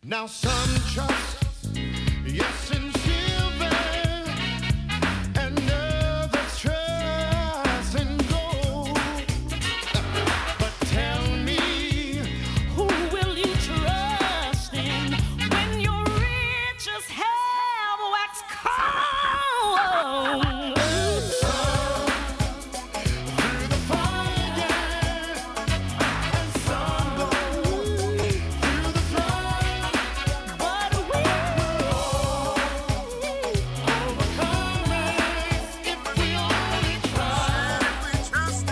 Now some trust, yes, in silver, and others trust in gold. But tell me, who will you trust in when your riches have waxed cold? Through the fire, and some go through the flood. But we will overcome if we only trust.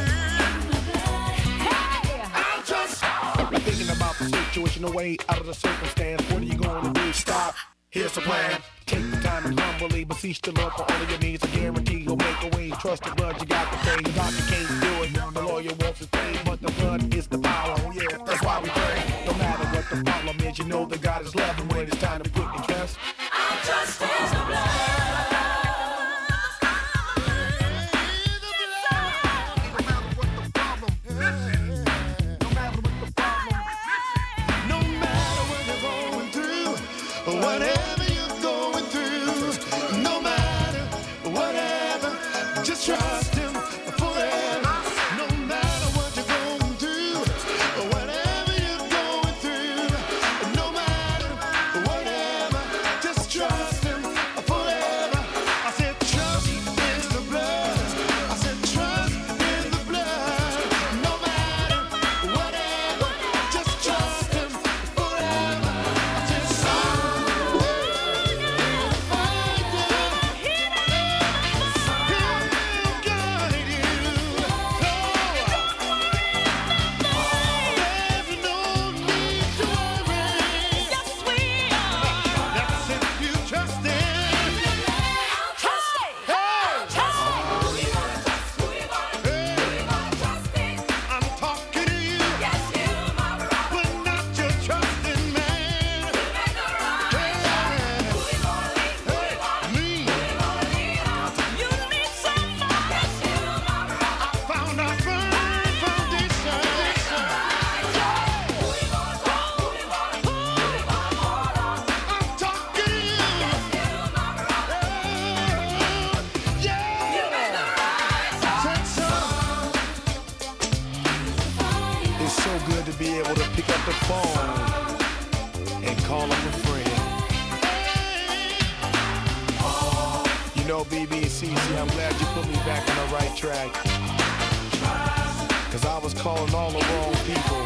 Hey, I'm just thinking about the situation, the way out of the circumstance. What are you going to do? Stop. Here's the plan. Take the time and humbly beseech the Lord for all of your needs. I guarantee you'll make a way. Trust the blood, you got to pay. The doctor can't do it. The lawyer wants his pay, but the blood is the power. Oh yeah, that's why we pray. No matter what the problem is, you know that God is loving when it's time to put your trust. I trust in the blood. No matter what you're going through, whatever you're going through, no matter whatever, just trust Him forever. No matter what you're going through, whatever you're going through, no matter whatever, just trust Him forever. I said trust in the blood. I said trust in the blood. No matter whatever, just trust Him forever. I said I'm talking to you. But not your trusting man. Me. I found a firm foundation. I'm talking to you. Said so. It's so good to be able to pick up the phone and call up a friend. You know, BB and CC, I'm glad you put me back on the right track. Cause I was calling all the wrong people.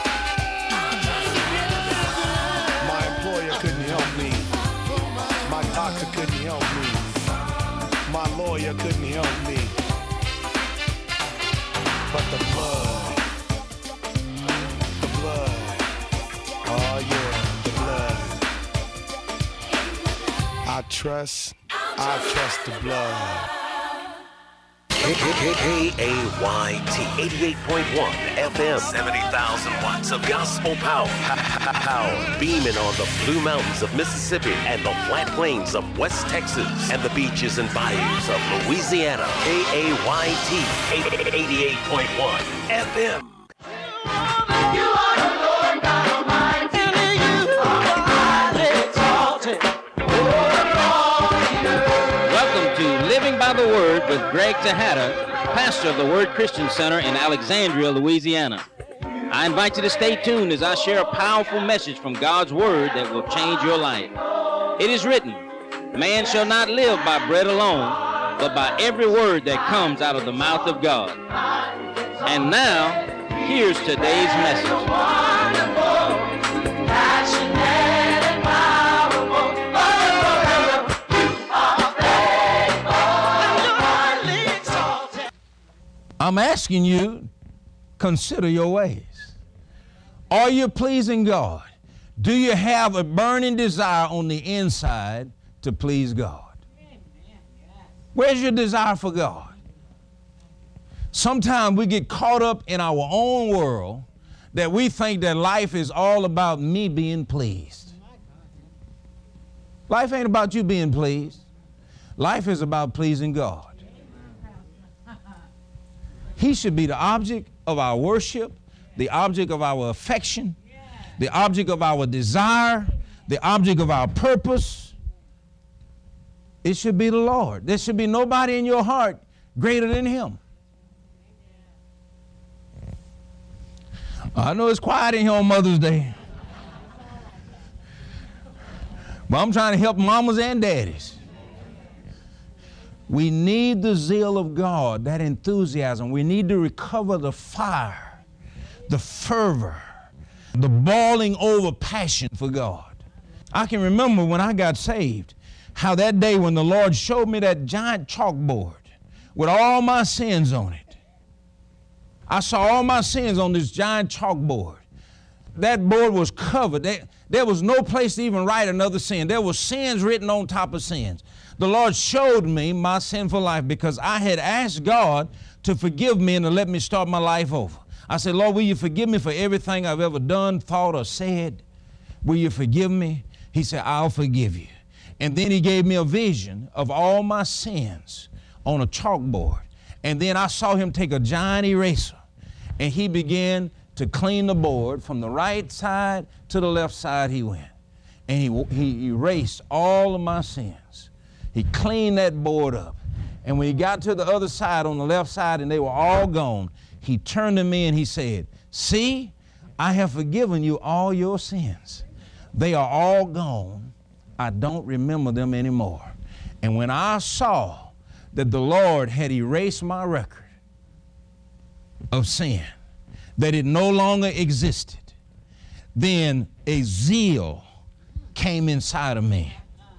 My employer couldn't help me. My doctor couldn't help me. My lawyer couldn't help me. But the blood, oh yeah, the blood. I trust the blood. KAYT 88.1 FM, 70,000 watts of gospel power. Power beaming on the Blue Mountains of Mississippi and the flat plains of West Texas and the beaches and bayous of Louisiana. KAYT 88.1 FM. Welcome to Living by the Word with Greg Tejada, pastor of the Word Christian Center in Alexandria, Louisiana. I invite you to stay tuned as I share a powerful message from God's Word that will change your life. It is written, man shall not live by bread alone, but by every word that comes out of the mouth of God. And now, here's today's message. I'm asking you, consider your ways. Are you pleasing God? Do you have a burning desire on the inside to please God? Where's your desire for God? Sometimes we get caught up in our own world that we think that life is all about me being pleased. Life ain't about you being pleased. Life is about pleasing God. He should be the object of our worship, the object of our affection, the object of our desire, the object of our purpose, it should be the Lord. There should be nobody in your heart greater than him. I know it's quiet in here on Mother's Day, but I'm trying to help mamas and daddies. We need the zeal of God, that enthusiasm. We need to recover the fire, the fervor, the boiling over passion for God. I can remember when I got saved, how that day when the Lord showed me that giant chalkboard with all my sins on it. I saw all my sins on this giant chalkboard. That board was covered. There was no place to even write another sin. There was sins written on top of sins. The Lord showed me my sinful life because I had asked God to forgive me and to let me start my life over. I said, Lord, will you forgive me for everything I've ever done, thought, or said? Will you forgive me? He said, I'll forgive you. And then he gave me a vision of all my sins on a chalkboard. And then I saw him take a giant eraser and he began to clean the board from the right side to the left side he went. And he erased all of my sins. He cleaned that board up. And when he got to the other side on the left side and they were all gone, he turned to me and he said, see, I have forgiven you all your sins. They are all gone. I don't remember them anymore. And when I saw that the Lord had erased my record of sin, that it no longer existed, then a zeal came inside of me.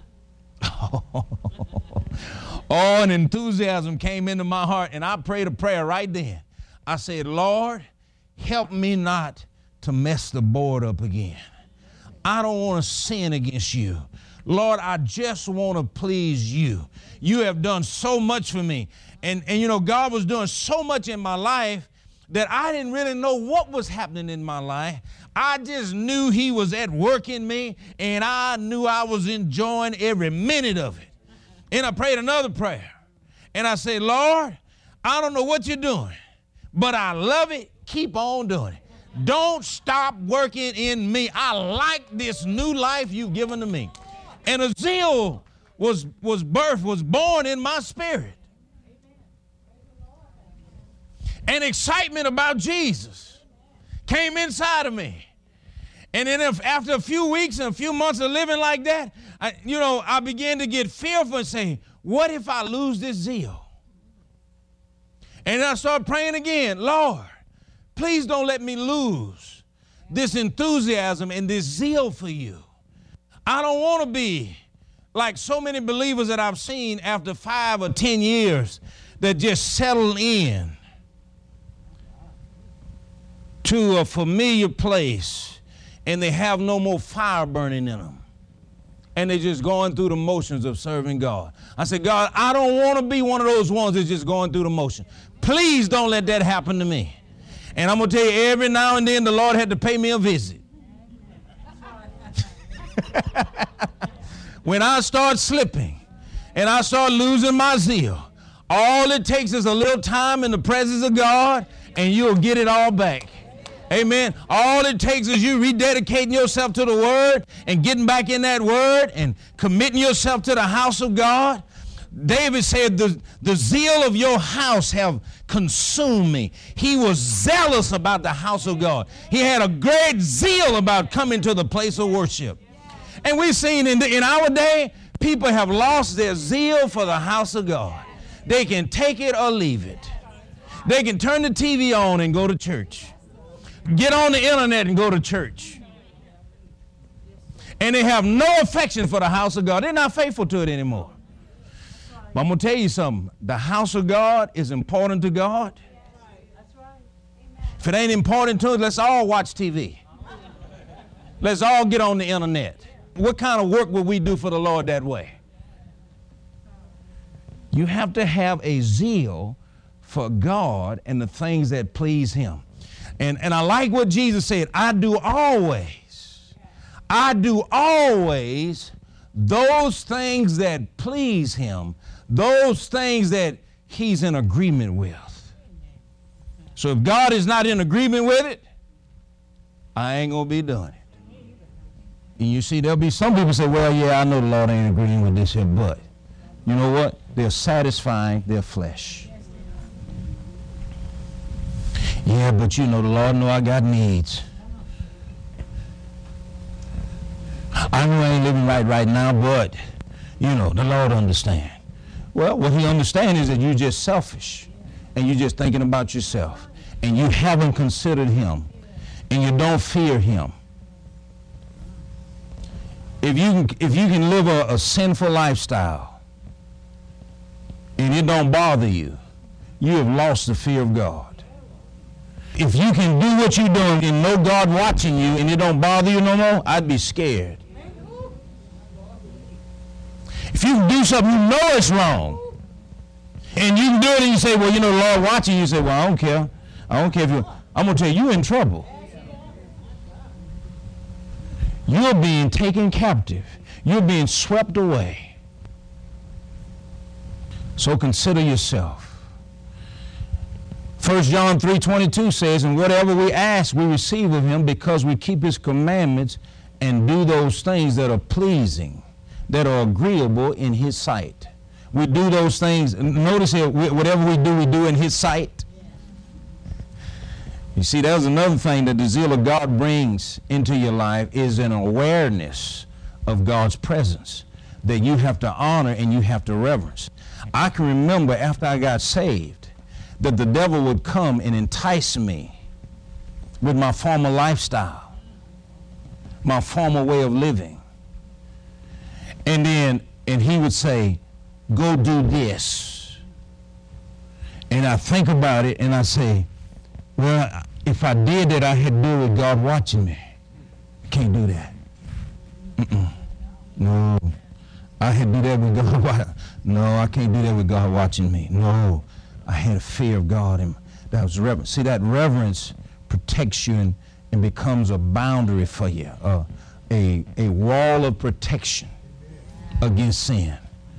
An enthusiasm came into my heart, and I prayed a prayer right then. I said, Lord, help me not to mess the board up again. I don't want to sin against you. Lord, I just want to please you. You have done so much for me. And you know, God was doing so much in my life that I didn't really know what was happening in my life. I just knew he was at work in me, and I knew I was enjoying every minute of it. And I prayed another prayer. And I said, Lord, I don't know what you're doing, but I love it. Keep on doing it. Don't stop working in me. I like this new life you've given to me. And a zeal was born in my spirit. And excitement about Jesus came inside of me. And then after a few weeks and a few months of living like that, I began to get fearful and say, what if I lose this zeal? And I started praying again, Lord, please don't let me lose this enthusiasm and this zeal for you. I don't want to be like so many believers that I've seen after 5 or 10 years that just settle in to a familiar place and they have no more fire burning in them. And they're just going through the motions of serving God. I said, God, I don't want to be one of those ones that's just going through the motion. Please don't let that happen to me. And I'm going to tell you, every now and then the Lord had to pay me a visit. When I start slipping and I start losing my zeal, all it takes is a little time in the presence of God and you'll get it all back. Amen. All it takes is you rededicating yourself to the Word and getting back in that Word and committing yourself to the house of God. David said, the zeal of your house have consumed me. He was zealous about the house of God. He had a great zeal about coming to the place of worship. And we've seen in our day, people have lost their zeal for the house of God. They can take it or leave it. They can turn the TV on and go to church. Get on the internet and go to church. And they have no affection for the house of God. They're not faithful to it anymore. But I'm going to tell you something. The house of God is important to God. If it ain't important to us, let's all watch TV. Let's all get on the internet. What kind of work would we do for the Lord that way? You have to have a zeal for God and the things that please Him. And I like what Jesus said, I do always those things that please Him, those things that He's in agreement with. So if God is not in agreement with it, I ain't going to be doing it. And you see, there'll be some people say, well, yeah, I know the Lord ain't agreeing with this here, but you know what? They're satisfying their flesh. Yeah, but you know, the Lord know I got needs. I know I ain't living right now, but, you know, the Lord understands. Well, what he understands is that you're just selfish, and you're just thinking about yourself, and you haven't considered him, and you don't fear him. If you can live a sinful lifestyle, and it don't bother you, you have lost the fear of God. If you can do what you're doing and know God watching you and it don't bother you no more, I'd be scared. If you can do something you know it's wrong, and you can do it and you say, well, you know, the Lord watching you, say, well, I don't care. I don't care if you, I'm going to tell you, you're in trouble. You're being taken captive. You're being swept away. So consider yourself. 1 John 3:22 says, and whatever we ask, we receive of him because we keep his commandments and do those things that are pleasing, that are agreeable in his sight. We do those things. Notice here, whatever we do in his sight. You see, there's another thing that the zeal of God brings into your life is an awareness of God's presence that you have to honor and you have to reverence. I can remember after I got saved that the devil would come and entice me with my former lifestyle, my former way of living. And he would say, go do this. And I think about it and I say, well, if I did that, I had to do it with God watching me. Can't do that. No. I had to do that with God watching. No, I can't do that with God watching me. No. I had a fear of God, and that was reverence. See, that reverence protects you and becomes a boundary for you, a wall of protection against sin.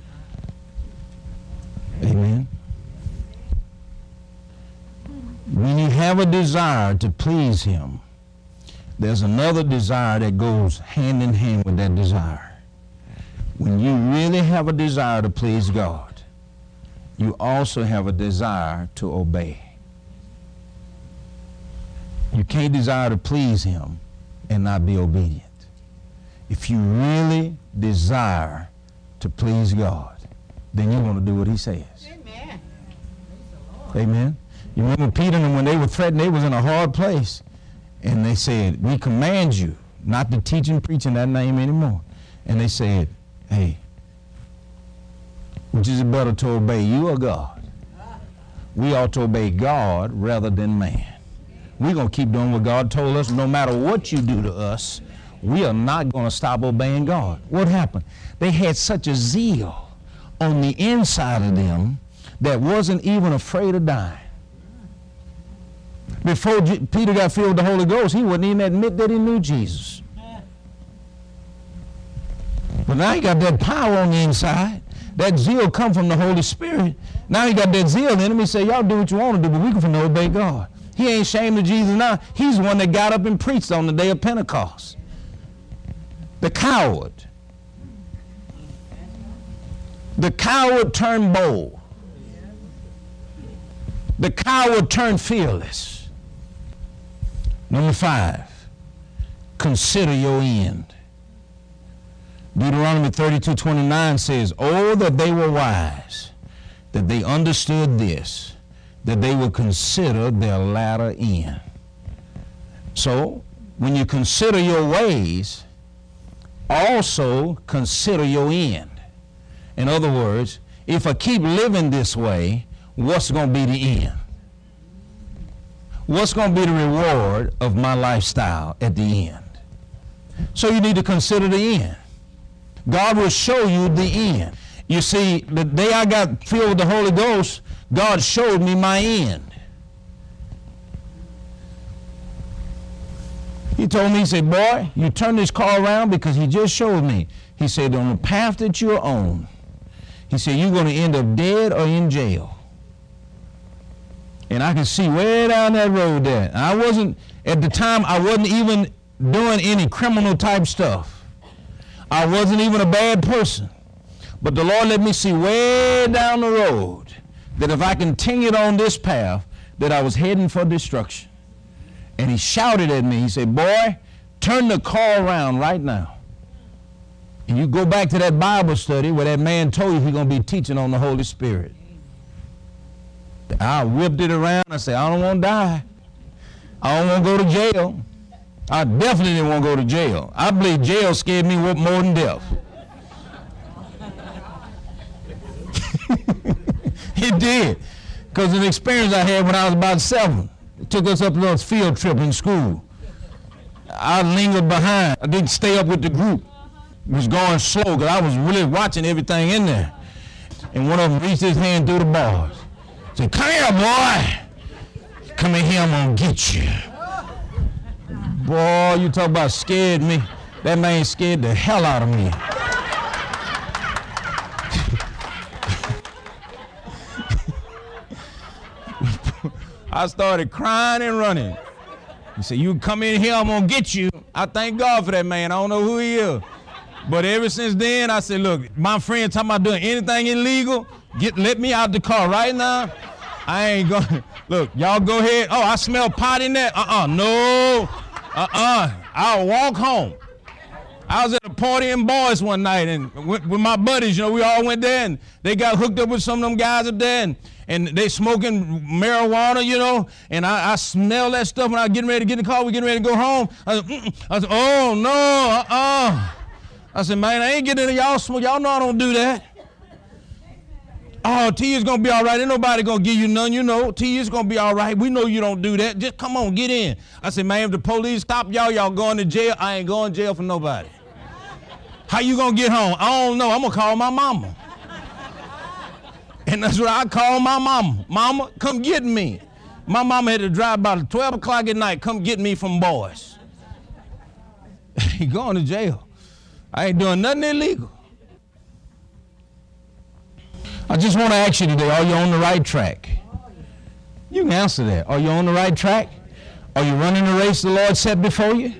Amen. When you have a desire to please him, there's another desire that goes hand in hand with that desire. When you really have a desire to please God, you also have a desire to obey. You can't desire to please him and not be obedient. If you really desire to please God, then you're going to do what he says. Amen. Amen. You remember Peter and them, when they were threatened, they was in a hard place. And they said, we command you not to teach and preach in that name anymore. And they said, hey, which is it better to obey you or God? We ought to obey God rather than man. We're going to keep doing what God told us. No matter what you do to us, we are not going to stop obeying God. What happened? They had such a zeal on the inside of them that wasn't even afraid of dying. Before Peter got filled with the Holy Ghost, he wouldn't even admit that he knew Jesus. But now he got that power on the inside. That zeal come from the Holy Spirit. Now he got that zeal in him. He said, y'all do what you want to do, but we can finna obey God. He ain't ashamed of Jesus now. He's the one that got up and preached on the day of Pentecost. The coward. The coward turned bold. The coward turned fearless. Number 5, consider your end. Deuteronomy 32:29 says, oh, that they were wise, that they understood this, that they would consider their latter end. So, when you consider your ways, also consider your end. In other words, if I keep living this way, what's going to be the end? What's going to be the reward of my lifestyle at the end? So you need to consider the end. God will show you the end. You see, the day I got filled with the Holy Ghost, God showed me my end. He told me, he said, boy, you turn this car around, because he just showed me. He said, on the path that you're on, he said, you're going to end up dead or in jail. And I can see way down that road there. I wasn't, at the time, I wasn't even doing any criminal type stuff. I wasn't even a bad person. But the Lord let me see way down the road that if I continued on this path, that I was heading for destruction. And he shouted at me. He said, boy, turn the car around right now. And you go back to that Bible study where that man told you he's going to be teaching on the Holy Spirit. I whipped it around. I said, I don't want to die. I don't want to go to jail. I definitely didn't want to go to jail. I believe jail scared me more than death. It did. Because of the experience I had when I was about 7. It took us up on a field trip in school. I lingered behind. I didn't stay up with the group. It was going slow because I was really watching everything in there. And one of them reached his hand through the bars. Said, come here, boy. Come in here, I'm going to get you. Boy, you talk about scared me. That man scared the hell out of me. I started crying and running. He said, you come in here, I'm going to get you. I thank God for that man. I don't know who he is. But ever since then, I said, look, my friend talking about doing anything illegal, let me out the car right now. I ain't going. Look, y'all go ahead. Oh, I smell pot in there. No. I'll walk home. I was at a party in Boys one night, and with my buddies, we all went there, and they got hooked up with some of them guys up there, and they smoking marijuana, and I smell that stuff when I getting ready to get in the car. We getting ready to go home. I said, oh, no, I said, man, I ain't getting into y'all smoke. Y'all know I don't do that. Oh, T is going to be all right. Ain't nobody going to give you none, T is going to be all right. We know you don't do that. Just come on, get in. I said, man, if the police stop y'all going to jail. I ain't going to jail for nobody. How you going to get home? I don't know. I'm going to call my mama. And that's what I call my mama. Mama, come get me. My mama had to drive about 12 o'clock at night, come get me from Boys. He going to jail. I ain't doing nothing illegal. I just want to ask you today, are you on the right track? You can answer that. Are you on the right track? Are you running the race the Lord set before you?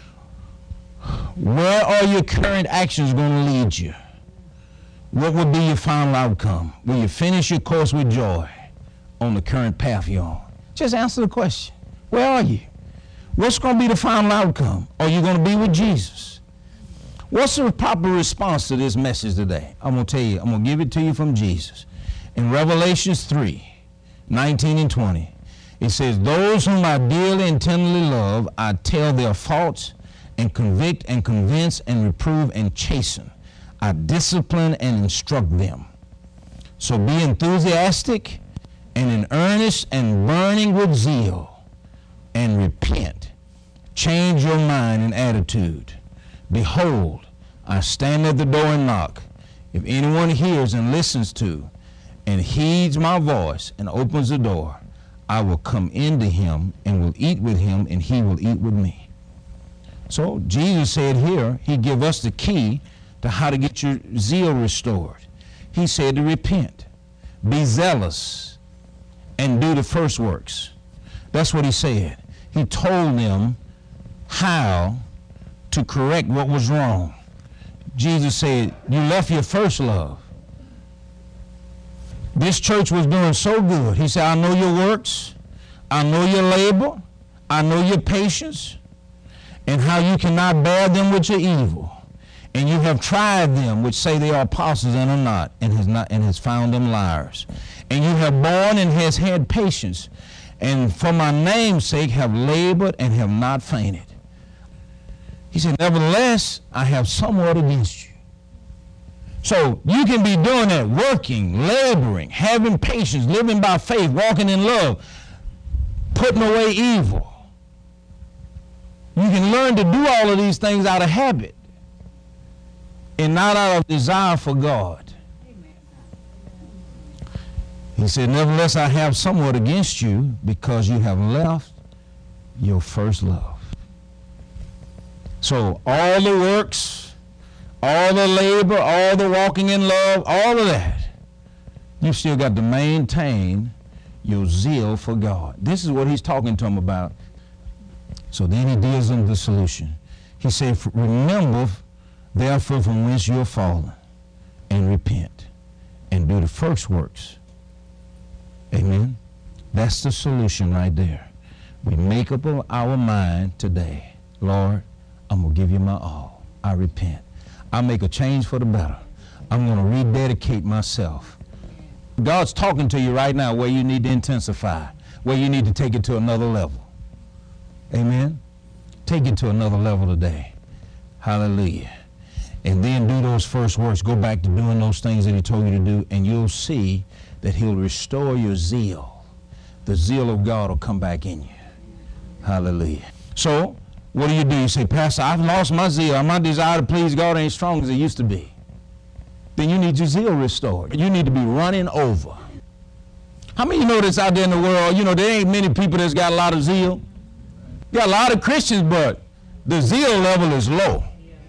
Where are your current actions going to lead you? What will be your final outcome? Will you finish your course with joy on the current path you're on? Just answer the question. Where are you? What's going to be the final outcome? Are you going to be with Jesus? What's the proper response to this message today? I'm going to tell you, I'm going to give it to you from Jesus. In Revelations 3:19 and 20, it says, those whom I dearly and tenderly love, I tell their faults and convict and convince and reprove and chasten. I discipline and instruct them. So be enthusiastic and in earnest and burning with zeal, and repent. Change your mind and attitude. Behold, I stand at the door and knock. If anyone hears and listens to and heeds my voice and opens the door, I will come into him and will eat with him and he will eat with me. So Jesus said here, he give us the key to how to get your zeal restored. He said to repent, be zealous, and do the first works. That's what he said. He told them how to correct what was wrong. Jesus said, you left your first love. This church was doing so good. He said, I know your works. I know your labor. I know your patience and how you cannot bear them which are evil. And you have tried them which say they are apostles and are not, and has found them liars. And you have borne and has had patience, and for my name's sake have labored and have not fainted. He said, nevertheless, I have somewhat against you. So you can be doing that, working, laboring, having patience, living by faith, walking in love, putting away evil. You can learn to do all of these things out of habit and not out of desire for God. He said, nevertheless, I have somewhat against you because you have left your first love. So all the works, all the labor, all the walking in love, all of that, you still got to maintain your zeal for God. This is what he's talking to him about. So then he deals in the solution. He said, remember Therefore, from whence you are fallen, and repent, and do the first works. Amen. That's the solution right there. We make up our mind today, Lord, I'm going to give you my all. I repent. I make a change for the better. I'm going to rededicate myself. God's talking to you right now where you need to intensify, where you need to take it to another level. Amen. Take it to another level today. Hallelujah. And then do those first works. Go back to doing those things that he told you to do, and you'll see that he'll restore your zeal. The zeal of God will come back in you. Hallelujah. So, what do? You say, Pastor, I've lost my zeal. My desire to please God ain't strong as it used to be. Then you need your zeal restored. You need to be running over. How many of you know this out there in the world? You know, there ain't many people that's got a lot of zeal. You got a lot of Christians, but the zeal level is low.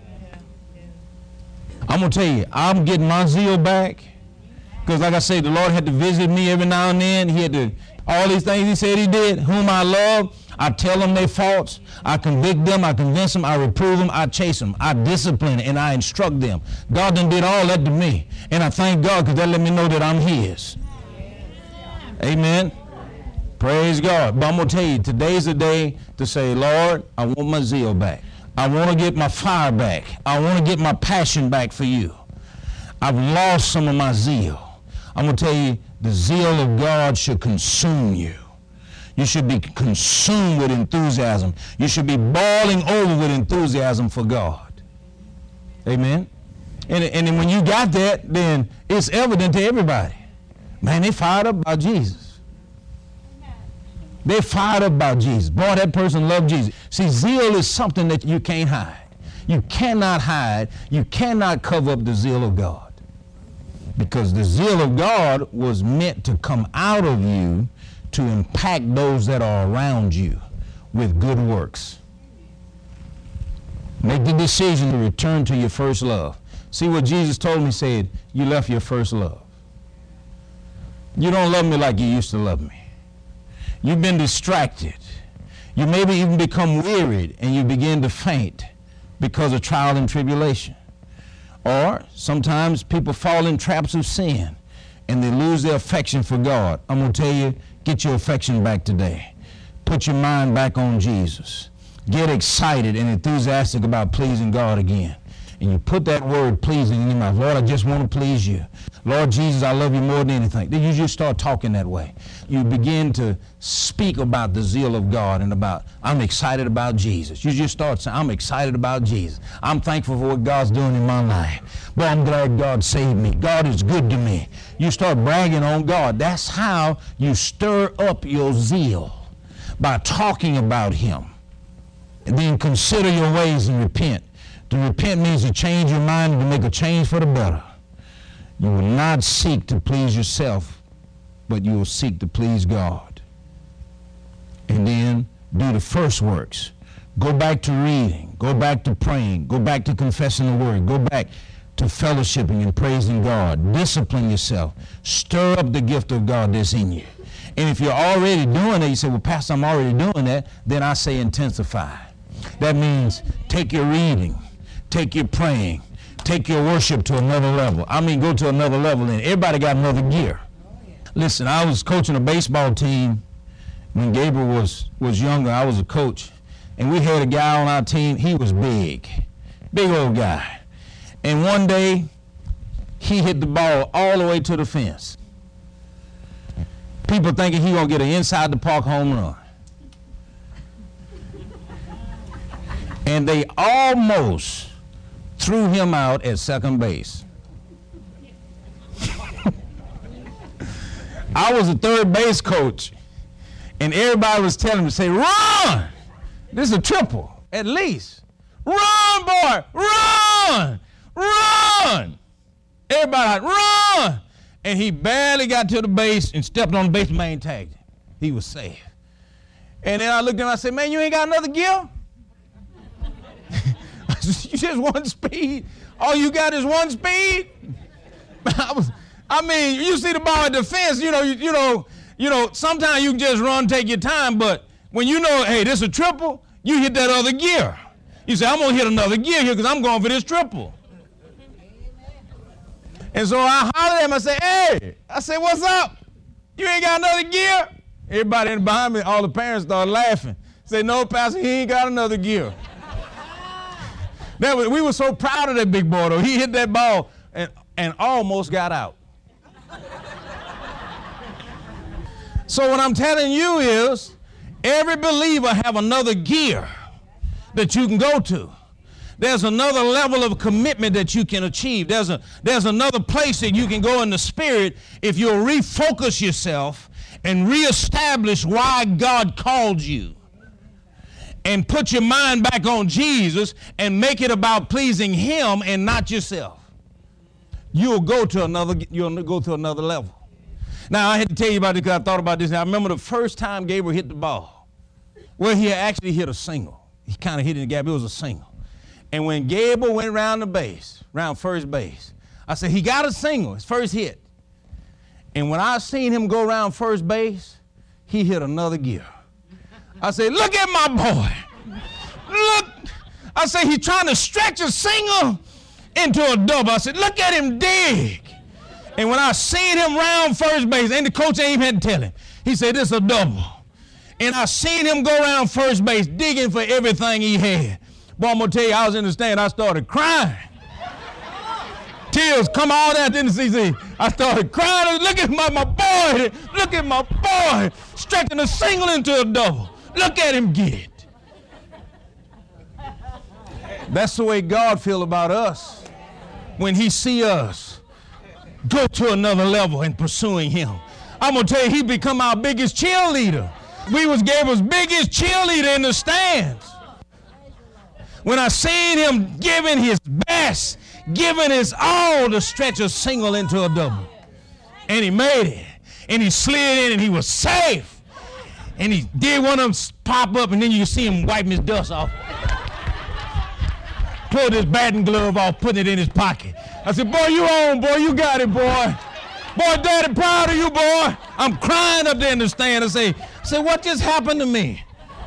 I'm going to tell you, I'm getting my zeal back. Because like I said, the Lord had to visit me every now and then. He had to, all these things he said he did. Whom I love, I tell them their faults. I convict them, I convince them, I reprove them, I chase them. I discipline, and I instruct them. God done did all that to me. And I thank God because that let me know that I'm his. Amen. Praise God. But I'm going to tell you, today's the day to say, Lord, I want my zeal back. I want to get my fire back. I want to get my passion back for you. I've lost some of my zeal. I'm going to tell you, the zeal of God should consume you. You should be consumed with enthusiasm. You should be boiling over with enthusiasm for God. Amen. And then when you got that, then it's evident to everybody. Man, they fired up about Jesus. They fired up about Jesus. Boy, that person loved Jesus. See, zeal is something that you can't hide. You cannot hide. You cannot cover up the zeal of God. Because the zeal of God was meant to come out of you to impact those that are around you with good works. Make the decision to return to your first love. See what Jesus told me, said, you left your first love. You don't love me like you used to love me. You've been distracted. You maybe even become wearied and you begin to faint because of trial and tribulation. Or sometimes people fall in traps of sin and they lose their affection for God. I'm going to tell you, get your affection back today. Put your mind back on Jesus. Get excited and enthusiastic about pleasing God again. And you put that word pleasing in your mouth. Lord, I just want to please you. Lord Jesus, I love you more than anything. Then you just start talking that way. You begin to speak about the zeal of God and about, I'm excited about Jesus. You just start saying, I'm excited about Jesus. I'm thankful for what God's doing in my life. Boy, I'm glad God saved me. God is good to me. You start bragging on God. That's how you stir up your zeal, by talking about him. And then consider your ways and repent. To repent means to change your mind and to make a change for the better. You will not seek to please yourself, but you will seek to please God. And then do the first works. Go back to reading. Go back to praying. Go back to confessing the word. Go back to fellowshipping and praising God. Discipline yourself. Stir up the gift of God that's in you. And if you're already doing it, you say, well, Pastor, I'm already doing that, then I say intensify. That means take your reading, take your praying, take your worship to another level. I mean, go to another level, and everybody got another gear. Listen, I was coaching a baseball team when Gabriel was younger. I was a coach, and we had a guy on our team. He was big old guy. And one day, he hit the ball all the way to the fence. People thinking he gonna get an inside the park home run. And they almost threw him out at second base. I was a third base coach, and everybody was telling me, say, run! This is a triple, at least. Run, boy, run! Run! Everybody, run! And he barely got to the base and stepped on the base, man tagged him. He was safe. And then I looked at him and I said, man, you ain't got another gear? You just one speed? All you got is one speed? I mean, you see the ball at the fence, you know, sometimes you can just run, take your time, but when you know, hey, this is a triple, you hit that other gear. You say, I'm going to hit another gear here because I'm going for this triple. And so I hollered at him. I said, hey, what's up? You ain't got another gear? Everybody in behind me, all the parents started laughing. Say, no, Pastor, he ain't got another gear. We were so proud of that big boy, though. He hit that ball and almost got out. So what I'm telling you is, every believer have another gear that you can go to. There's another level of commitment that you can achieve. There's another place that you can go in the spirit if you'll refocus yourself and reestablish why God called you. And put your mind back on Jesus and make it about pleasing him and not yourself. You'll go to another level. Now, I had to tell you about this because I thought about this. Now, I remember the first time Gabriel hit the ball. Well, he actually hit a single. He kind of hit in the gap. It was a single. And when Gabriel went around first base, I said, he got a single, his first hit. And when I seen him go around first base, he hit another gear. I said, look at my boy. Look. I said, he's trying to stretch a single into a double. I said, look at him dig. And when I seen him round first base, and the coach ain't even had to tell him, he said, this is a double. And I seen him go around first base digging for everything he had. Boy, I'm going to tell you, I was in the stand, I started crying. Tears come all down in the CC. I started crying. Look at my boy. Look at my boy stretching a single into a double. Look at him get it. That's the way God feels about us when he see us go to another level in pursuing him. I'm going to tell you, he become our biggest cheerleader. We was Gabriel's biggest cheerleader in the stands. When I seen him giving his best, giving his all to stretch a single into a double. And he made it. And he slid in and he was safe. And he did one of them pop up, and then you see him wiping his dust off. Pulled his batting glove off, putting it in his pocket. I said, boy, you on, boy. You got it, boy. Boy, Daddy, proud of you, boy. I'm crying up there in the stand. I say, what just happened to me?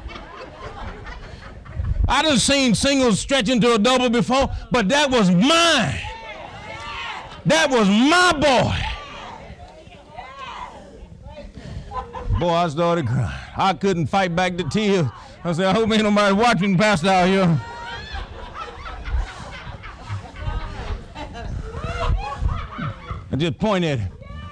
I done seen singles stretch into a double before, but that was mine. That was my boy. Boy, I started crying. I couldn't fight back the tears. I said, I hope ain't nobody watching Pastor out here. I just point at him.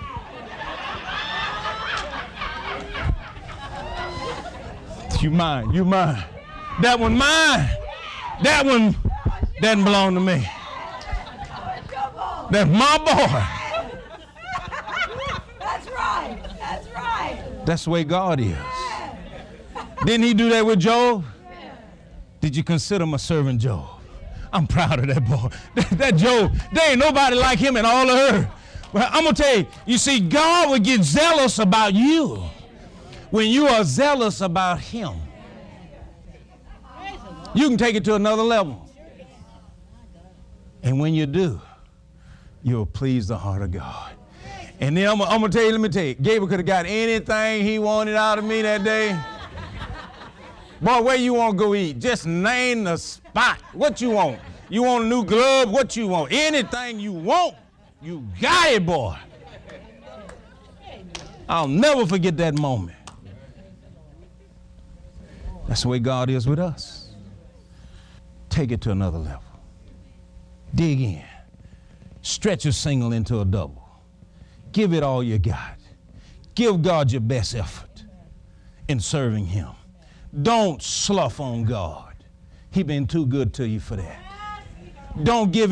You mine, you mine. That one mine. That one doesn't belong to me. That's my boy. That's right. That's right. That's the way God is. Didn't he do that with Job? Did you consider my servant Job? I'm proud of that boy. That Job, there ain't nobody like him in all the earth. Well, I'm going to tell you, you see, God will get zealous about you when you are zealous about him. You can take it to another level. And when you do, you'll please the heart of God. And then I'm going to tell you, let me tell you, Gabriel could have got anything he wanted out of me that day. Boy, where you want to go eat? Just name the spot. What you want? You want a new glove? What you want? Anything you want, you got it, boy. I'll never forget that moment. That's the way God is with us. Take it to another level. Dig in. Stretch a single into a double. Give it all you got. Give God your best effort in serving him. Don't slough on God. He's been too good to you for that. Don't give